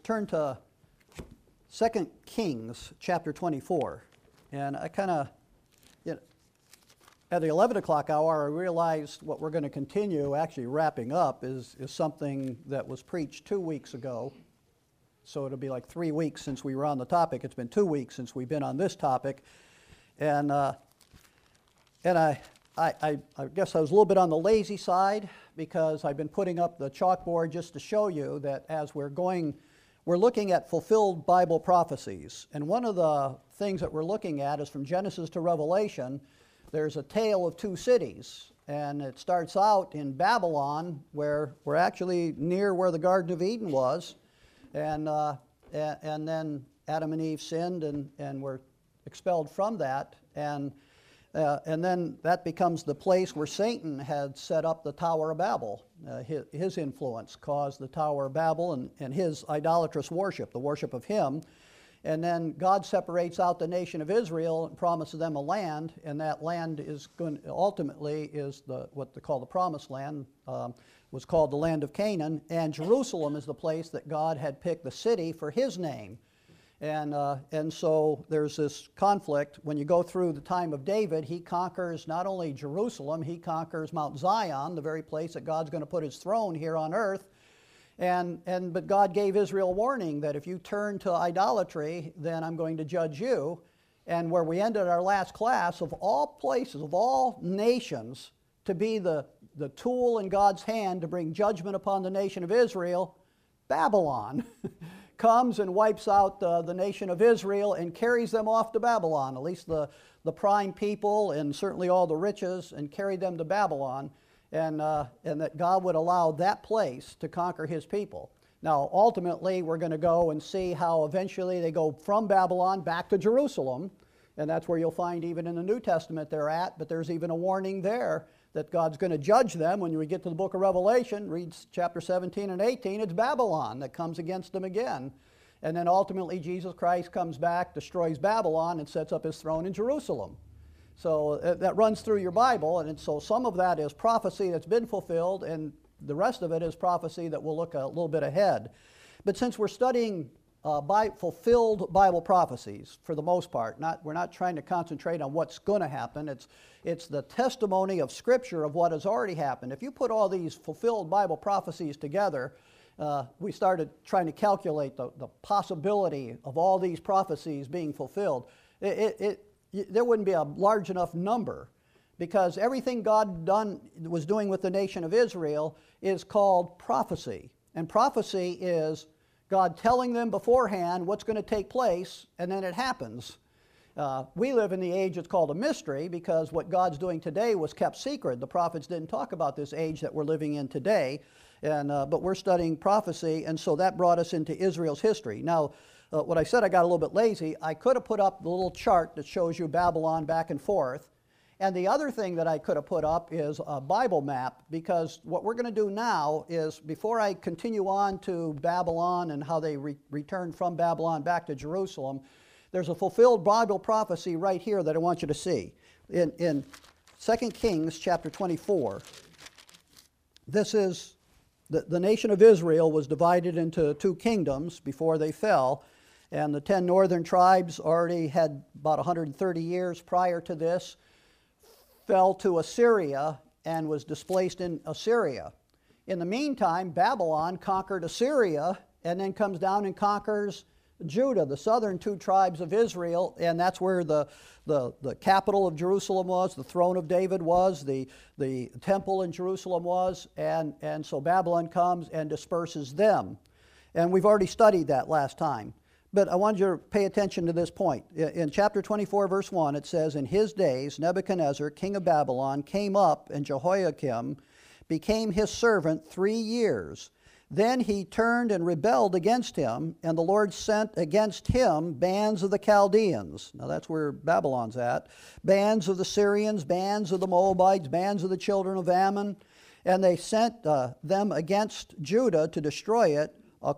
turn to 2 Kings chapter 24. And I kind of, at the 11 o'clock hour, I realized what we're going to continue, actually wrapping up, is something that was preached 2 weeks ago. So it'll be like 3 weeks since we were on the topic. It's been 2 weeks since we've been on this topic. And I guess I was a little bit on the lazy side because I've been putting up the chalkboard just to show you that as we're looking at fulfilled Bible prophecies. And one of the things that we're looking at is from Genesis to Revelation, there's a tale of two cities. And it starts out in Babylon, where we're actually near where the Garden of Eden was. And then Adam and Eve sinned and were expelled from that. And then that becomes the place where Satan had set up the Tower of Babel. His influence caused the Tower of Babel and his idolatrous worship, the worship of him. And then God separates out the nation of Israel and promises them a land, and that land is ultimately what they call the Promised Land, was called the land of Canaan, and Jerusalem is the place that God had picked the city for his name. And so there's this conflict. When you go through the time of David, he conquers not only Jerusalem, he conquers Mount Zion, the very place that God's going to put his throne here on earth. But God gave Israel warning that if you turn to idolatry, then I'm going to judge you. And where we ended our last class, of all places, of all nations, to be the tool in God's hand to bring judgment upon the nation of Israel, Babylon comes and wipes out the nation of Israel and carries them off to Babylon, at least the prime people and certainly all the riches, and carried them to Babylon. And that God would allow that place to conquer his people. Now, ultimately, we're going to go and see how eventually they go from Babylon back to Jerusalem, and that's where you'll find even in the New Testament they're at, but there's even a warning there that God's going to judge them. When we get to the book of Revelation, read chapter 17 and 18, it's Babylon that comes against them again. And then ultimately Jesus Christ comes back, destroys Babylon, and sets up his throne in Jerusalem. So that runs through your Bible, and so some of that is prophecy that's been fulfilled, and the rest of it is prophecy that will look a little bit ahead. But since we're studying fulfilled Bible prophecies, for the most part, we're not trying to concentrate on what's going to happen. It's the testimony of Scripture of what has already happened. If you put all these fulfilled Bible prophecies together, we started trying to calculate the possibility of all these prophecies being fulfilled. There wouldn't be a large enough number, because everything God was doing with the nation of Israel is called prophecy. And prophecy is God telling them beforehand what's going to take place, and then it happens. We live in the age that's called a mystery, because what God's doing today was kept secret. The prophets didn't talk about this age that we're living in today, but we're studying prophecy, and so that brought us into Israel's history. Now, what I said, I got a little bit lazy. I could have put up the little chart that shows you Babylon back and forth. And the other thing that I could have put up is a Bible map, because what we're going to do now is, before I continue on to Babylon and how they returned from Babylon back to Jerusalem, there's a fulfilled Bible prophecy right here that I want you to see. In 2 Kings chapter 24, this is, the nation of Israel was divided into two kingdoms before they fell. And the 10 northern tribes already had about 130 years prior to this, fell to Assyria and was displaced in Assyria. In the meantime, Babylon conquered Assyria and then comes down and conquers Judah, the southern two tribes of Israel, and that's where the capital of Jerusalem was, the throne of David was, the temple in Jerusalem was, and so Babylon comes and disperses them. And we've already studied that last time. But I want you to pay attention to this point. In chapter 24, verse 1, it says, "In his days Nebuchadnezzar, king of Babylon, came up, and Jehoiakim became his servant 3 years. Then he turned and rebelled against him, and the Lord sent against him bands of the Chaldeans." Now that's where Babylon's at. "Bands of the Syrians, bands of the Moabites, bands of the children of Ammon. And they sent them against Judah to destroy it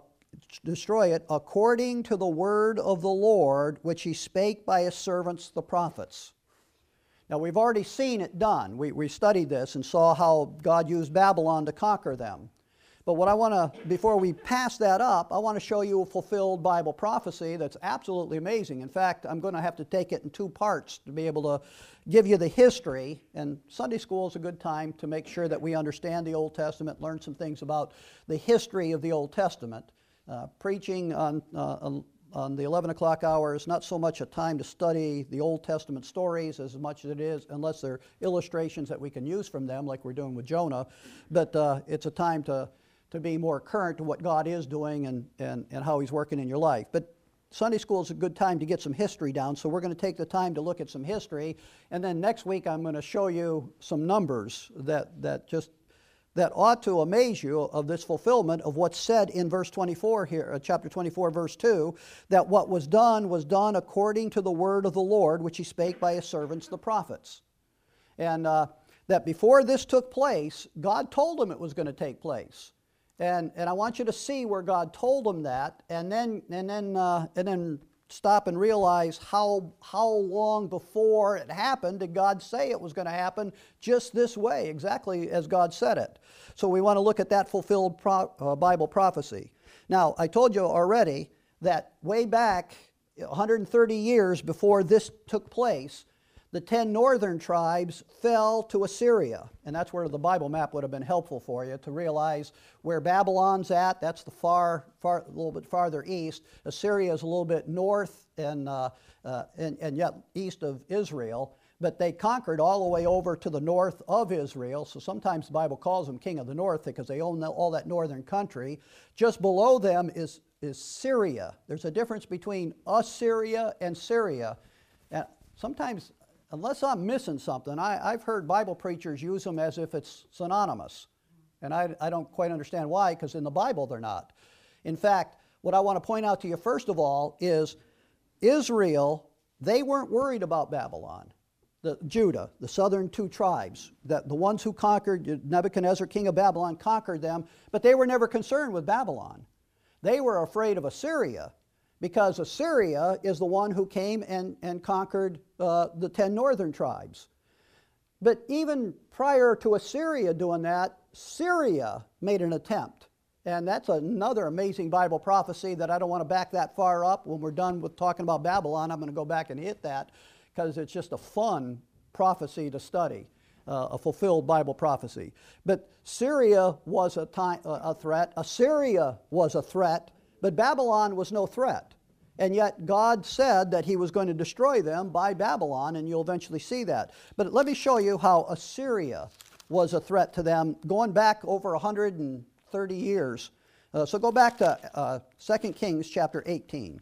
according to the word of the Lord, which he spake by his servants the prophets." Now we've already seen it done. We studied this and saw how God used Babylon to conquer them. But what I want to, before we pass that up, I want to show you a fulfilled Bible prophecy that's absolutely amazing. In fact, I'm going to have to take it in two parts to be able to give you the history. And Sunday school is a good time to make sure that we understand the Old Testament, learn some things about the history of the Old Testament. Preaching on the 11 o'clock hour is not so much a time to study the Old Testament stories as much as it is, unless they're illustrations that we can use from them, like we're doing with Jonah, but it's a time to be more current to what God is doing and how He's working in your life. But Sunday school is a good time to get some history down, so we're going to take the time to look at some history, and then next week I'm going to show you some numbers that ought to amaze you of this fulfillment of what's said in verse 24 here, chapter 24, verse 2, that what was done according to the word of the Lord, which He spake by His servants the prophets. And that before this took place, God told them it was going to take place. And I want you to see where God told them that, and then stop and realize how long before it happened did God say it was going to happen just this way, exactly as God said it. So we want to look at that fulfilled Bible prophecy. Now, I told you already that way back 130 years before this took place, the 10 northern tribes fell to Assyria. And that's where the Bible map would have been helpful for you to realize where Babylon's at. That's the a little bit farther east. Assyria is a little bit north and yet east of Israel. But they conquered all the way over to the north of Israel. So sometimes the Bible calls them king of the north because they own all that northern country. Just below them is Syria. There's a difference between Assyria and Syria. Sometimes, unless I'm missing something, I've heard Bible preachers use them as if it's synonymous. And I don't quite understand why, because in the Bible they're not. In fact, what I want to point out to you first of all is Israel, they weren't worried about Babylon. Judah, the southern two tribes, the ones who conquered, Nebuchadnezzar, king of Babylon, conquered them, but they were never concerned with Babylon. They were afraid of Assyria, because Assyria is the one who came and conquered the 10 northern tribes. But even prior to Assyria doing that, Syria made an attempt. And that's another amazing Bible prophecy that I don't want to back that far up. When we're done with talking about Babylon, I'm going to go back and hit that, because it's just a fun prophecy to study, a fulfilled Bible prophecy. But Syria was a threat. Assyria was a threat. But Babylon was no threat. And yet God said that He was going to destroy them by Babylon, and you'll eventually see that. But let me show you how Assyria was a threat to them going back over 130 years. So go back to 2 Kings chapter 18.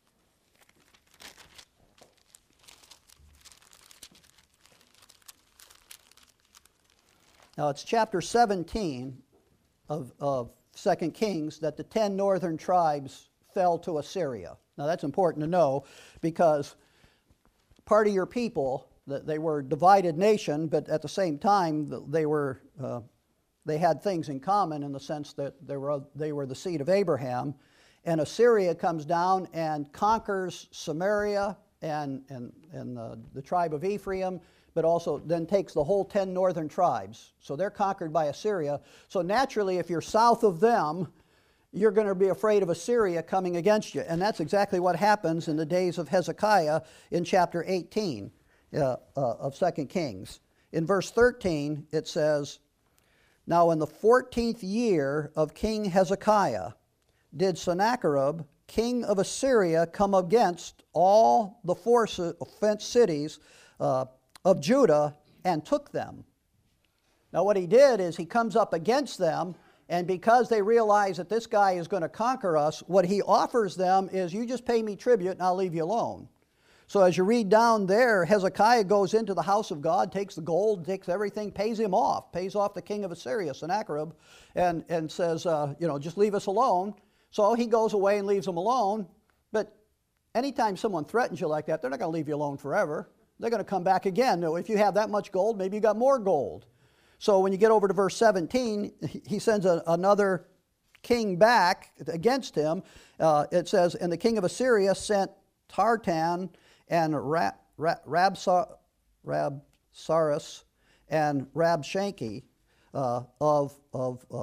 Now it's chapter 17 of 2 Kings that the 10 northern tribes fell to Assyria. Now that's important to know, because part of your people, they were a divided nation, but at the same time they had things in common in the sense that they were the seed of Abraham. And Assyria comes down and conquers Samaria and the tribe of Ephraim, but also then takes the whole 10 northern tribes. So they're conquered by Assyria. So naturally, if you're south of them, you're going to be afraid of Assyria coming against you. And that's exactly what happens in the days of Hezekiah in chapter 18 of 2 Kings. In verse 13, it says, "Now in the 14th year of King Hezekiah did Sennacherib, king of Assyria, come against all the fenced cities of Judah and took them." Now what he did is he comes up against them, and because they realize that this guy is going to conquer us, what he offers them is, you just pay me tribute and I'll leave you alone. So as you read down there, Hezekiah goes into the house of God, takes the gold, takes everything, pays off the king of Assyria, Sennacherib, and says, just leave us alone. So he goes away and leaves them alone. But anytime someone threatens you like that, they're not going to leave you alone forever. They're going to come back again. Now, if you have that much gold, maybe you got more gold. So when you get over to verse 17, he sends another king back against him. It says, "And the king of Assyria sent Tartan and Rabsaris and Rabshanki of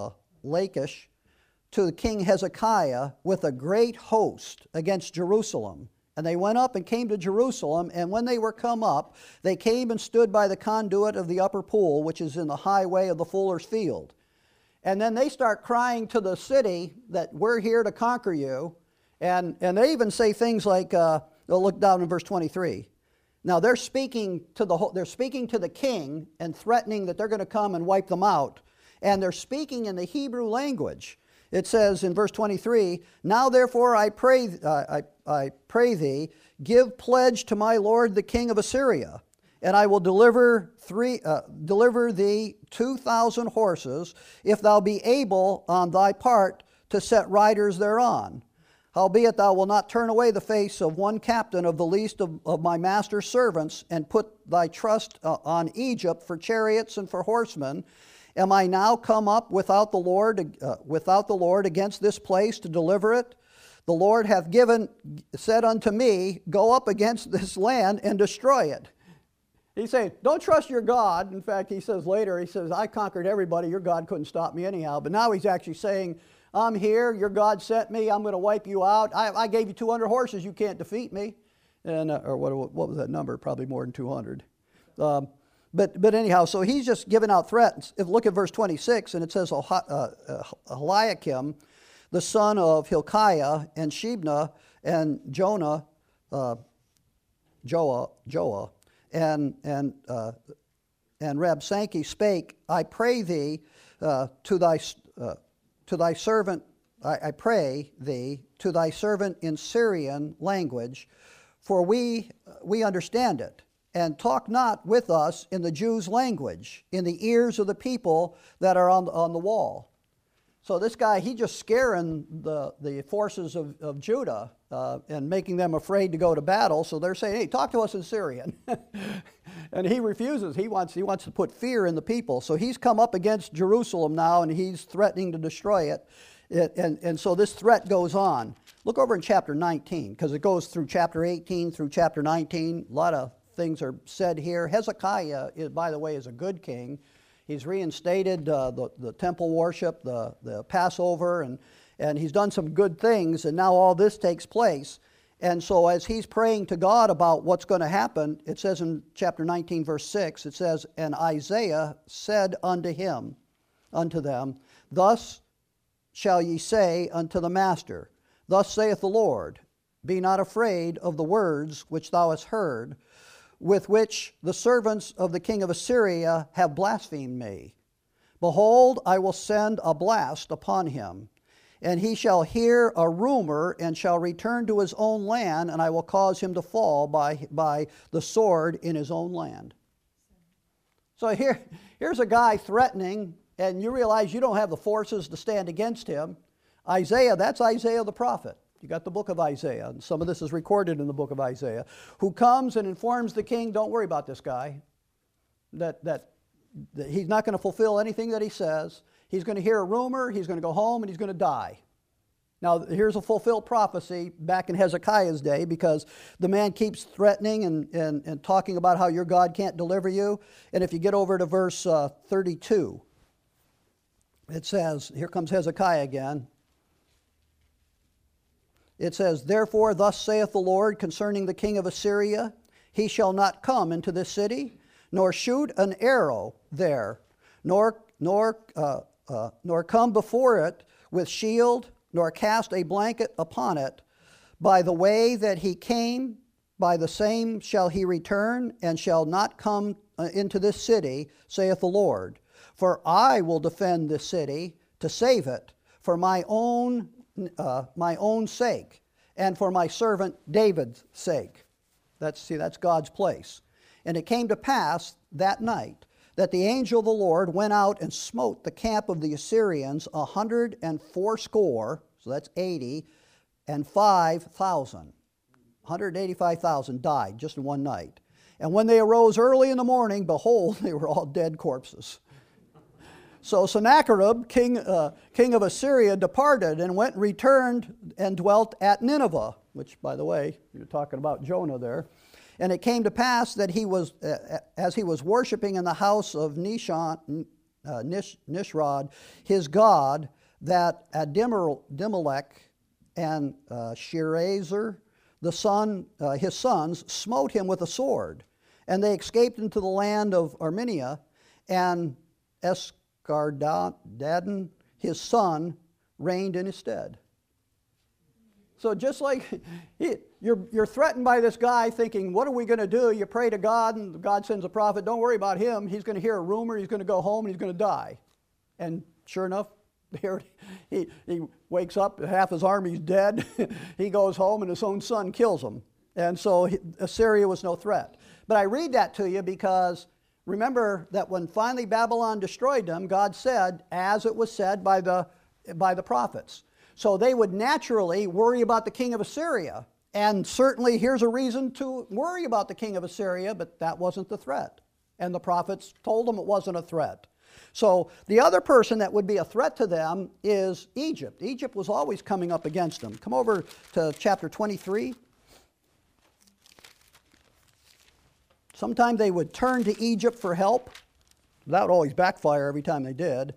Lachish to King Hezekiah with a great host against Jerusalem. And they went up and came to Jerusalem, and when they were come up, they came and stood by the conduit of the upper pool, which is in the highway of the fuller's field. And then they start crying to the city that we're here to conquer you. And they even say things like, they'll look down in verse 23. Now they're speaking to the king and threatening that they're going to come and wipe them out. And they're speaking in the Hebrew language. It says in verse 23, "Now therefore I pray thee, give pledge to my lord the king of Assyria, and I will deliver thee 2,000 horses, if thou be able on thy part to set riders thereon. Howbeit thou wilt not turn away the face of one captain of the least of my master's servants, and put thy trust on Egypt for chariots and for horsemen. Am I now come up without the Lord against this place to deliver it? The Lord hath said unto me, go up against this land and destroy it." He's saying, don't trust your God. In fact, he says later, I conquered everybody. Your God couldn't stop me anyhow. But now he's actually saying, I'm here. Your God sent me. I'm going to wipe you out. I gave you 200 horses. You can't defeat me. And or what was that number? Probably more than 200. But anyhow, so he's just giving out threats. Look at verse 26, and it says, Eliakim, the son of Hilkiah, and Shebna, and Joah, and Rabsanki spake, I pray thee to thy servant, I pray thee to thy servant in Syrian language, for we understand it. And talk not with us in the Jews' language, in the ears of the people that are on the wall. So this guy, he's just scaring the forces of Judah and making them afraid to go to battle. So they're saying, hey, talk to us in Syrian. And he refuses. He wants to put fear in the people. So he's come up against Jerusalem now, and he's threatening to destroy it. And so this threat goes on. Look over in chapter 19, because it goes through chapter 18 through chapter 19. A lot of things are said here. Hezekiah, by the way, is a good king. He's reinstated the temple worship, the Passover, and he's done some good things, and now all this takes place. And so as he's praying to God about what's going to happen, it says in chapter 19, verse 6, it says, And Isaiah said unto them, Thus shall ye say unto the master, Thus saith the Lord, Be not afraid of the words which thou hast heard, with which the servants of the king of Assyria have blasphemed me. Behold, I will send a blast upon him, and he shall hear a rumor, and shall return to his own land, and I will cause him to fall by the sword in his own land. So here's a guy threatening, and you realize you don't have the forces to stand against him. Isaiah, that's Isaiah the prophet. You got the book of Isaiah, and some of this is recorded in the book of Isaiah, who comes and informs the king, don't worry about this guy, that he's not going to fulfill anything that he says. He's going to hear a rumor, he's going to go home, and he's going to die. Now, here's a fulfilled prophecy back in Hezekiah's day, because the man keeps threatening and talking about how your God can't deliver you. And if you get over to verse 32, it says, here comes Hezekiah again. It says, Therefore thus saith the Lord concerning the king of Assyria, He shall not come into this city, nor shoot an arrow there, nor come before it with shield, nor cast a blanket upon it. By the way that he came, by the same shall he return, and shall not come into this city, saith the Lord. For I will defend this city to save it, for my own sake, and for my servant David's sake. That's God's place. And it came to pass that night that the angel of the Lord went out and smote the camp of the Assyrians 180, so that's 80, and 5,000. 185,000 died just in one night. And when they arose early in the morning, behold, they were all dead corpses. So Sennacherib, king of Assyria, departed and went and returned and dwelt at Nineveh, which, by the way, you're talking about Jonah there. And it came to pass that as he was worshiping in the house of Nishan, Nishrod, his god, that Adimelech and Sharezer, his sons, smote him with a sword. And they escaped into the land of Armenia, and Esarhaddon, his son, reigned in his stead. So just like you're threatened by this guy thinking, what are we going to do? You pray to God, and God sends a prophet. Don't worry about him. He's going to hear a rumor. He's going to go home, and he's going to die. And sure enough, here he wakes up, half his army's dead. He goes home, and his own son kills him. And so Assyria was no threat. But I read that to you because remember that when finally Babylon destroyed them, God said, as it was said by the prophets. So they would naturally worry about the king of Assyria. And certainly here's a reason to worry about the king of Assyria, but that wasn't the threat. And the prophets told them it wasn't a threat. So the other person that would be a threat to them is Egypt. Egypt was always coming up against them. Come over to chapter 23. Sometimes they would turn to Egypt for help. That would always backfire every time they did.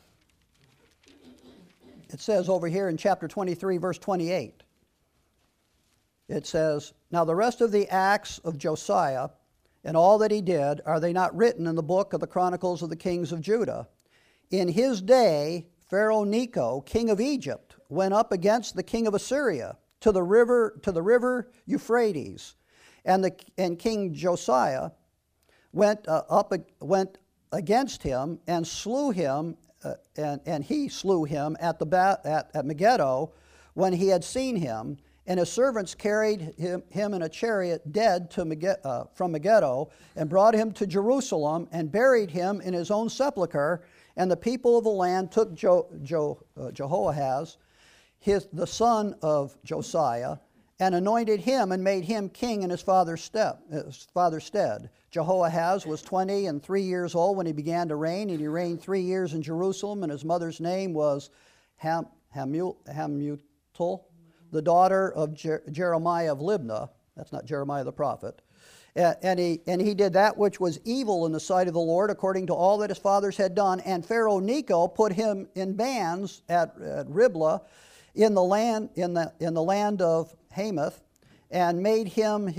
It says over here in chapter 23, verse 28, it says, "Now the rest of the acts of Josiah and all that he did, are they not written in the book of the Chronicles of the kings of Judah? In his day, Pharaoh Necho, king of Egypt, went up against the king of Assyria to the river Euphrates, and King Josiah went against him and slew him." And he slew him at Megiddo when he had seen him, and his servants carried him in a chariot dead from Megiddo, and brought him to Jerusalem, and buried him in his own sepulchre. And the people of the land took Jehoahaz, the son of Josiah, and anointed him and made him king in his father's stead. Jehoahaz was 23 years old when he began to reign, and he reigned 3 years in Jerusalem, and his mother's name was Hamutal, the daughter of Jeremiah of Libnah. That's not Jeremiah the prophet. And he did that which was evil in the sight of the Lord, according to all that his fathers had done. And Pharaoh Necho put him in bands at Riblah, in the land of Hamath, and made him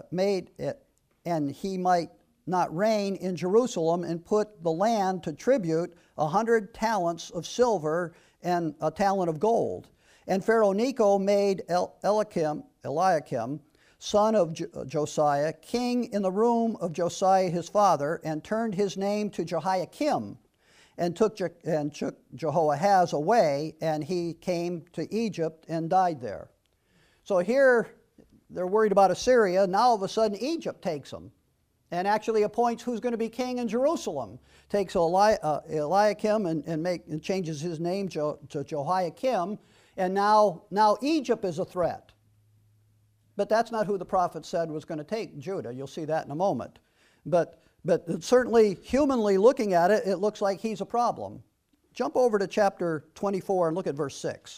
and he might not reign in Jerusalem, and put the land to tribute 100 talents of silver and a talent of gold. And Pharaoh Necho made Eliakim, son of Josiah, king in the room of Josiah his father, and turned his name to Jehoiakim, and took Jehoahaz away, and he came to Egypt and died there. So here they're worried about Assyria. Now all of a sudden Egypt takes them and actually appoints who's going to be king in Jerusalem. Takes Eliakim and changes his name to Jehoiakim, and now Egypt is a threat. But that's not who the prophet said was going to take Judah. You'll see that in a moment. But certainly, humanly looking at it, it looks like he's a problem. Jump over to chapter 24 and look at verse 6.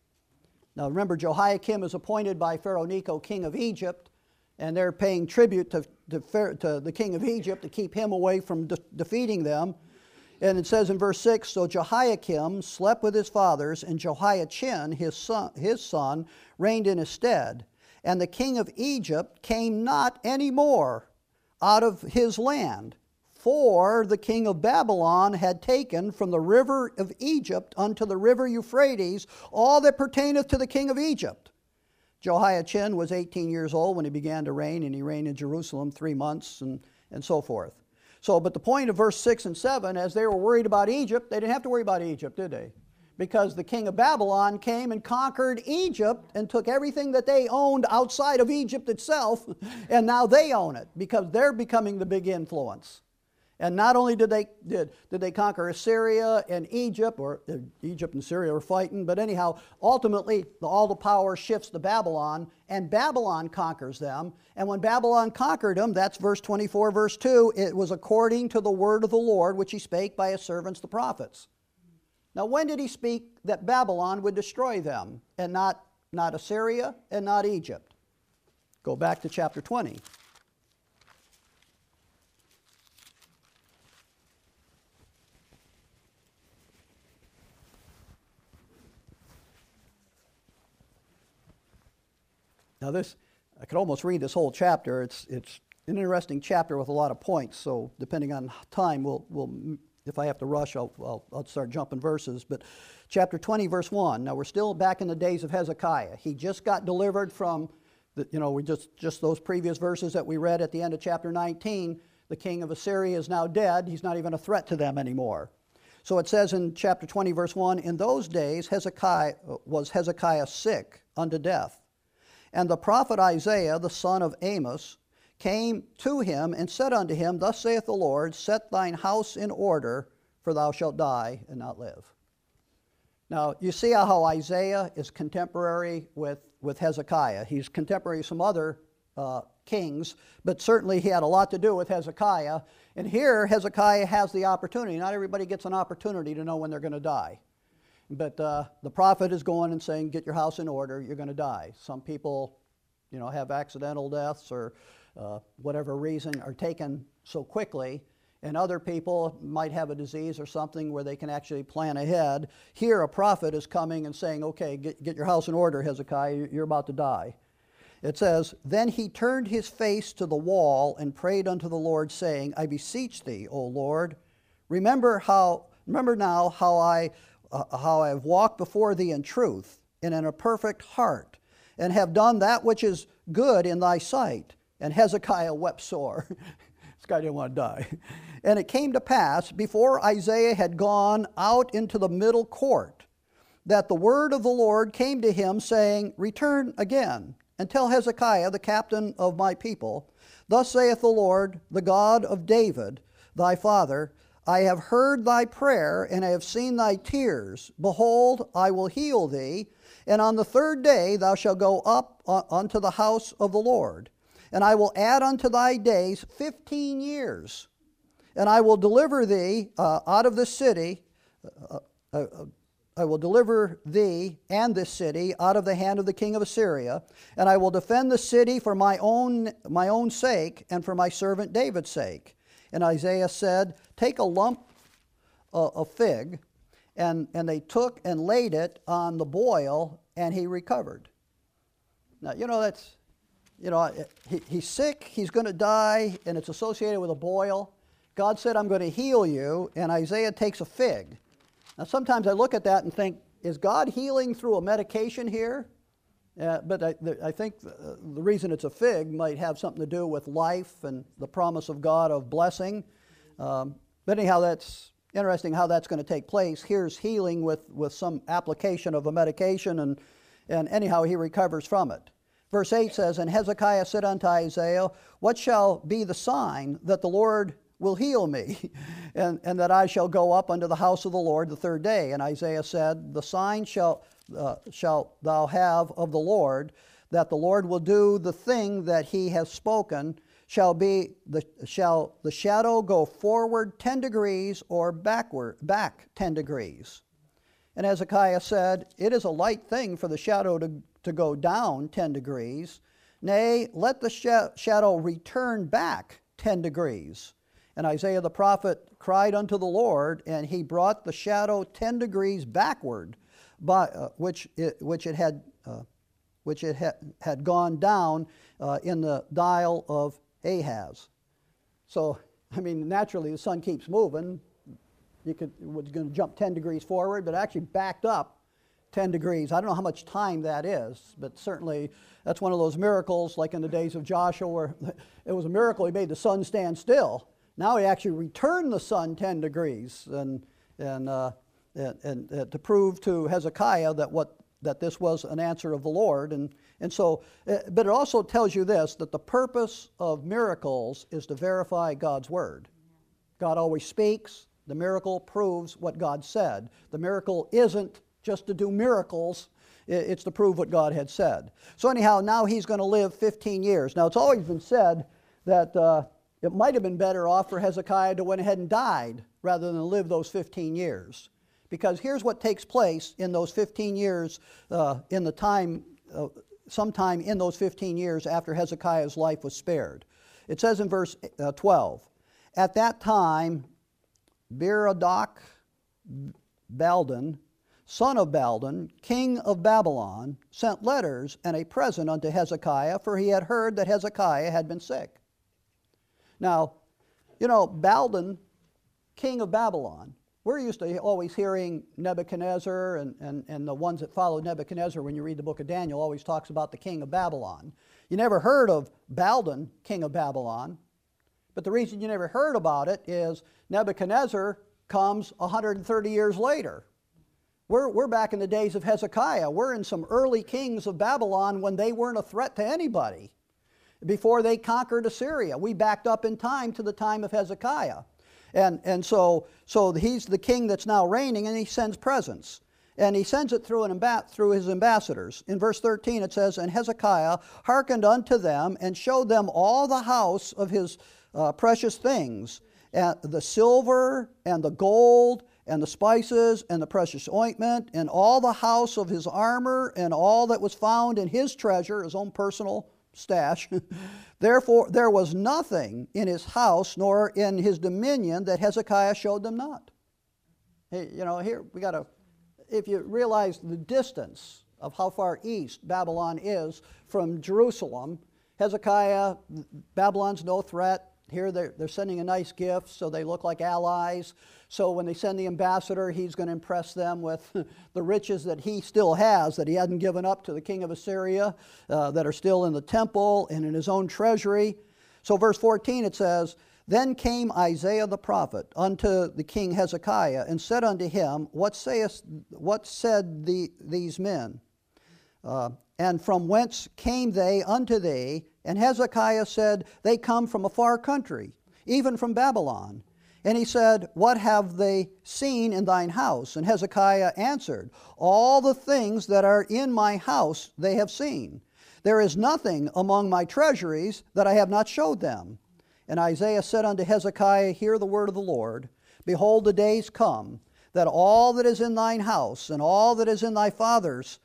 Now remember, Jehoiakim is appointed by Pharaoh Necho, king of Egypt, and they're paying tribute to the king of Egypt to keep him away from defeating them. And it says in verse 6, "So Jehoiakim slept with his fathers, and Jehoiachin, his son, reigned in his stead. And the king of Egypt came not any more out of his land, for the king of Babylon had taken from the river of Egypt unto the river Euphrates all that pertaineth to the king of Egypt." Jehoiachin was 18 years old when he began to reign, and he reigned in Jerusalem 3 months, and so forth. So, but the point of verse 6 and 7, as they were worried about Egypt, they didn't have to worry about Egypt, did they? Because the king of Babylon came and conquered Egypt and took everything that they owned outside of Egypt itself, and now they own it because they're becoming the big influence. And not only did they conquer Assyria and Egypt, or Egypt and Syria were fighting, but anyhow, ultimately all the power shifts to Babylon, and Babylon conquers them. And when Babylon conquered them, that's verse 24, verse 2, it was according to the word of the Lord, which he spake by his servants the prophets. Now, when did he speak that Babylon would destroy them, and not Assyria and not Egypt? Go back to chapter 20. Now this, I could almost read this whole chapter. It's an interesting chapter with a lot of points. So depending on time, we'll if I have to rush, I'll start jumping verses. But chapter 20, verse 1. Now we're still back in the days of Hezekiah. He just got delivered from, we just those previous verses that we read at the end of chapter 19. The king of Assyria is now dead. He's not even a threat to them anymore. So it says in chapter 20, verse 1, in those days Hezekiah sick unto death. And the prophet Isaiah, the son of Amos, came to him and said unto him, thus saith the Lord, set thine house in order, for thou shalt die and not live. Now, you see how Isaiah is contemporary with Hezekiah. He's contemporary with some other kings, but certainly he had a lot to do with Hezekiah. And here, Hezekiah has the opportunity. Not everybody gets an opportunity to know when they're going to die. But the prophet is going and saying, get your house in order, you're going to die. Some people, have accidental deaths or whatever reason are taken so quickly, and other people might have a disease or something where they can actually plan ahead. Here, a prophet is coming and saying, okay, get your house in order, Hezekiah, you're about to die. It says, then he turned his face to the wall and prayed unto the Lord, saying, I beseech thee, O Lord, remember now how I have walked before thee in truth and in a perfect heart, and have done that which is good in thy sight. And Hezekiah wept sore. This guy didn't want to die. And it came to pass, before Isaiah had gone out into the middle court, that the word of the Lord came to him, saying, return again, and tell Hezekiah, the captain of my people, thus saith the Lord, the God of David, thy father, I have heard thy prayer, and I have seen thy tears. Behold, I will heal thee, and on the third day thou shalt go up unto the house of the Lord. And I will add unto thy days 15 years, and I will deliver thee out of this city. I will deliver thee and this city out of the hand of the king of Assyria, and I will defend the city for my own sake and for my servant David's sake. And Isaiah said, take a lump of fig, and they took and laid it on the boil, and he recovered. Now, that's. He's sick, he's going to die, and it's associated with a boil. God said, I'm going to heal you, and Isaiah takes a fig. Now, sometimes I look at that and think, is God healing through a medication here? But I think the reason it's a fig might have something to do with life and the promise of God of blessing. But anyhow, that's interesting how that's going to take place. Here's healing with some application of a medication, and anyhow, he recovers from it. Verse 8 says, and Hezekiah said unto Isaiah, what shall be the sign that the Lord will heal me, and that I shall go up unto the house of the Lord the third day? And Isaiah said, the sign shalt thou have of the Lord, that the Lord will do the thing that he has spoken, shall the shadow go forward 10 degrees or back 10 degrees. And Hezekiah said, it is a light thing for the shadow to go down 10 degrees. Nay, let the shadow return back 10 degrees. And Isaiah the prophet cried unto the Lord, and he brought the shadow 10 degrees backward, which it had gone down in the dial of Ahaz. So, naturally the sun keeps moving. It was going to jump 10 degrees forward, but actually backed up 10 degrees. I don't know how much time that is, but certainly that's one of those miracles like in the days of Joshua where it was a miracle he made the sun stand still. Now he actually returned the sun 10 degrees and to prove to Hezekiah that this was an answer of the Lord. And so, but it also tells you this, that the purpose of miracles is to verify God's word. God always speaks. The miracle proves what God said. The miracle isn't just to do miracles, it's to prove what God had said. So anyhow, now he's going to live 15 years. Now it's always been said that it might have been better off for Hezekiah to went ahead and died rather than live those 15 years. Because here's what takes place in those 15 years, in the time, sometime in those 15 years after Hezekiah's life was spared. It says in verse 12, at that time, Berodach Baldin, son of Baldin, king of Babylon, sent letters and a present unto Hezekiah, for he had heard that Hezekiah had been sick. Now, you know, Baldin, king of Babylon, we're used to always hearing Nebuchadnezzar and the ones that followed Nebuchadnezzar, when you read the book of Daniel, always talks about the king of Babylon. You never heard of Baldin, king of Babylon, but the reason you never heard about it is Nebuchadnezzar comes 130 years later. We're back in the days of Hezekiah. We're in some early kings of Babylon when they weren't a threat to anybody. Before they conquered Assyria, we backed up in time to the time of Hezekiah. And so he's the king that's now reigning, and he sends presents. And he sends it through his ambassadors. In verse 13 it says, And Hezekiah hearkened unto them, and showed them all the house of his precious things, and the silver, and the gold, and the spices, and the precious ointment, and all the house of his armor, and all that was found in his treasure, his own personal stash. Therefore there was nothing in his house nor in his dominion that Hezekiah showed them not. Hey, you know, here we got to, if you realize the distance of how far east Babylon is from Jerusalem, Hezekiah, Babylon's no threat. Here they're sending a nice gift, so they look like allies. So when they send the ambassador, he's going to impress them with the riches that he still has, that he hadn't given up to the king of Assyria, that are still in the temple and in his own treasury. So verse 14 it says, Then came Isaiah the prophet unto the king Hezekiah, and said unto him, What said these men? And from whence came they unto thee? And Hezekiah said, They come from a far country, even from Babylon. And he said, What have they seen in thine house? And Hezekiah answered, All the things that are in my house they have seen. There is nothing among my treasuries that I have not showed them. And Isaiah said unto Hezekiah, Hear the word of the Lord. Behold, the days come, that all that is in thine house, and all that is in thy fathers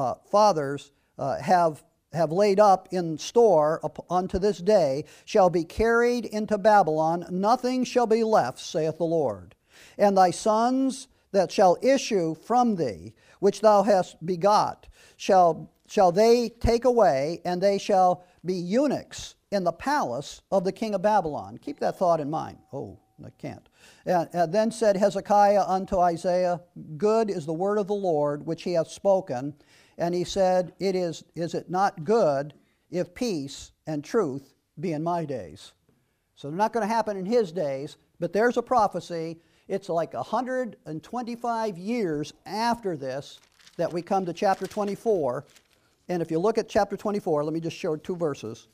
have laid up in store unto this day, shall be carried into Babylon. Nothing shall be left, saith the Lord. And thy sons that shall issue from thee, which thou hast begot, shall they take away, and they shall be eunuchs in the palace of the king of Babylon. Keep that thought in mind. Oh, I can't. And then said Hezekiah unto Isaiah, Good is the word of the Lord which he hath spoken. And he said, Is it not good if peace and truth be in my days? So they're not going to happen in his days, but there's a prophecy. It's like 125 years after this that we come to chapter 24. And if you look at chapter 24, let me just show 2 verses.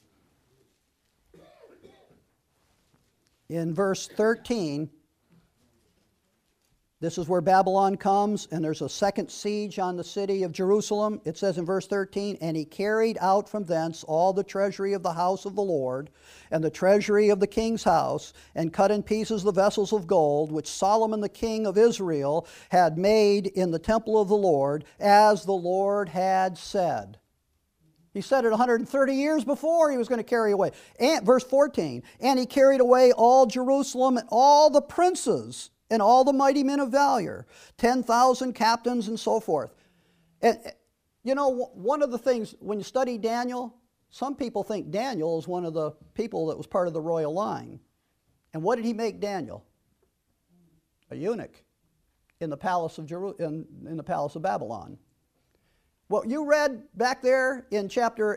In verse 13, this is where Babylon comes, and there's a second siege on the city of Jerusalem. It says in verse 13, And he carried out from thence all the treasury of the house of the Lord, and the treasury of the king's house, and cut in pieces the vessels of gold, which Solomon the king of Israel had made in the temple of the Lord, as the Lord had said. He said it 130 years before he was going to carry away. And verse 14, And he carried away all Jerusalem, and all the princes, and all the mighty men of valor, 10,000 captains, and so forth. And you know, one of the things, when you study Daniel, some people think Daniel is one of the people that was part of the royal line. And what did he make Daniel? A eunuch in the palace of in the palace of Babylon. What you read back there in chapter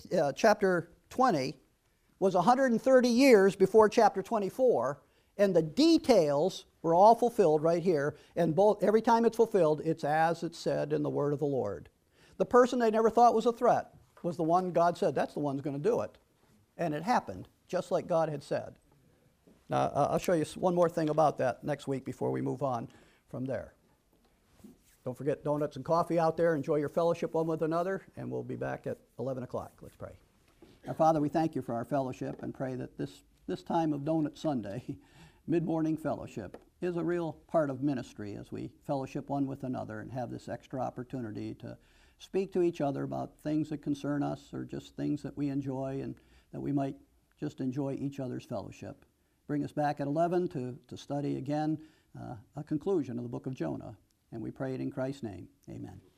20 was 130 years before chapter 24, and the details were all fulfilled right here. And every time it's fulfilled, it's as it's said in the word of the Lord. The person they never thought was a threat was the one God said, that's the one who's going to do it. And it happened, just like God had said. Now, I'll show you one more thing about that next week before we move on from there. Don't forget donuts and coffee out there. Enjoy your fellowship one with another, and we'll be back at 11 o'clock. Let's pray. Our Father, we thank you for our fellowship and pray that this time of Donut Sunday, mid-morning fellowship, is a real part of ministry as we fellowship one with another and have this extra opportunity to speak to each other about things that concern us or just things that we enjoy, and that we might just enjoy each other's fellowship. Bring us back at 11 to study again a conclusion of the book of Jonah. And we pray it in Christ's name. Amen.